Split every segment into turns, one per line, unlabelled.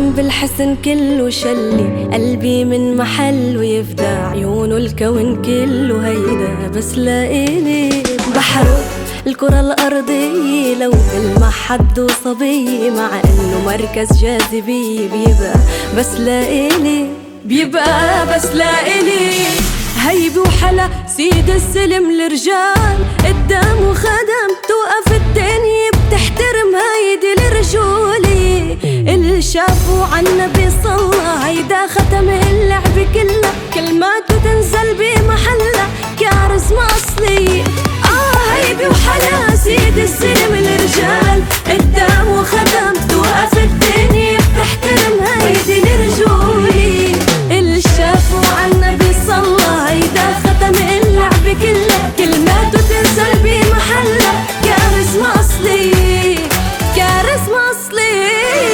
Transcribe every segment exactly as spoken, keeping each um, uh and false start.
عالم بالحسن كله شلي قلبي من محل ويفدى عيونه الكون كله هيدا بس لإلي بحر الكرة الأرضية لو بلمح حد وصبي مع إنه مركز جاذبية بيبقى بس لإلي بيبقى بس لإلي هيبي وحلا سيد السلم الرجال قدام وخدم توقف الدنيا بتحترم هيدي الرجولي اللي شافوا عالنبي صلى هيدا ختم اللعب كلها كلماته تنزل بمحلها كاريزما أصلي آه هيبي وحلا سيد السلم الرجال قدام وخدم توقف الدنيا بتحترم هيدي الرجولي اللي شافوا عالنبي صلى هيدا ختم اللعب كلها كلماته تنزل بمحلها كاريزما أصلي كاريزما أصلي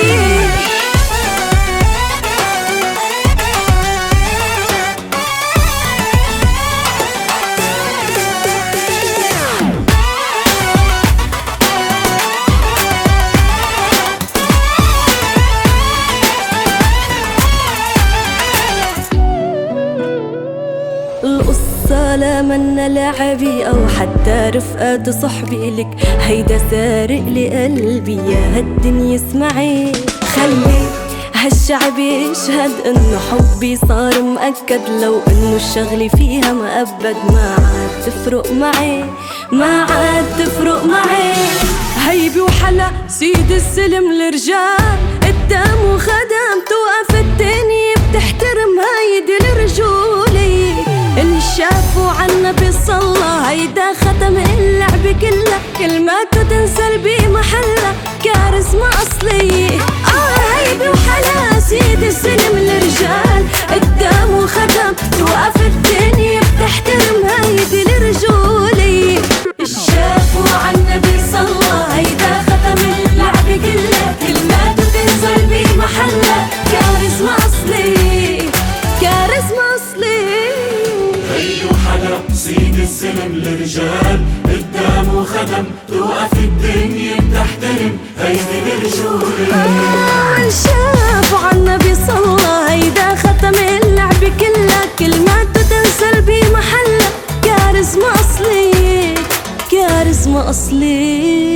القصة لا منا لعبي أو حتى رفقات صحبي لك هيدا سارق لقلبي يا هالدنيا اسمعي خلي هالشعب يشهد انه حبي صار مأكد لو انه الشغلة فيها مأبد ما عاد تفرق معي ما عاد تفرق معي هيبي وحلا سيد السلم الرجال قدام وخدم توقف الدنيا بتحترم هيدي الرجولي اللي شافوا عالنبي صلى هيدا ختم اللعب كلها كلماته تنزل بمحلها كاريزما أصلي آه هيبي وحلا سيد السلم الرجال قدام وخدم توقف الدنيا بتحترم هيدي الرجولي شافوا عالنبي صلى هيدا ختم اللعب كلها كلماته تنزل بمحلها كاريزما أصلي كاريزما أصلي
هيبي وحلا سيد السلم الرجال قدام وخدم توقف الدنيا بتحترم هيدي الرجولي
آه شافوا عالنبي صلى هيدا ختم اللعب كلها كلماته تنزل بمحلها كاريزما أصلي كاريزما أصلي